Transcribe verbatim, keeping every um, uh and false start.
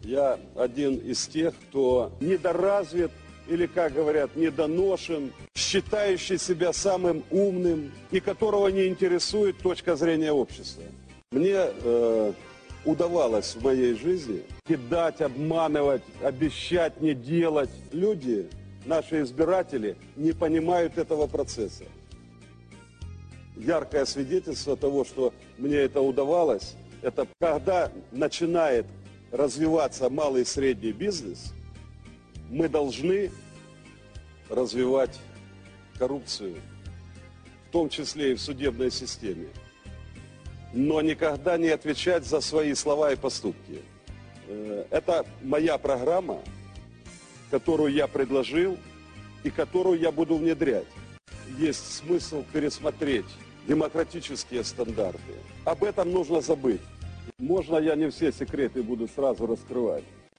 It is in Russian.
Я один из тех, кто недоразвит или, как говорят, недоношен, считающий себя самым умным и которого не интересует точка зрения общества. Мне э, удавалось в моей жизни кидать, обманывать, обещать, не делать. Люди, наши избиратели, не понимают этого процесса. Яркое свидетельство того, что мне это удавалось, это когда начинает развиваться малый и средний бизнес, мы должны развивать коррупцию, в том числе и в судебной системе, но никогда не отвечать за свои слова и поступки. Это моя программа, которую я предложил и которую я буду внедрять. Есть смысл пересмотреть демократические стандарты. Об этом нужно забыть. Можно я не все секреты буду сразу раскрывать?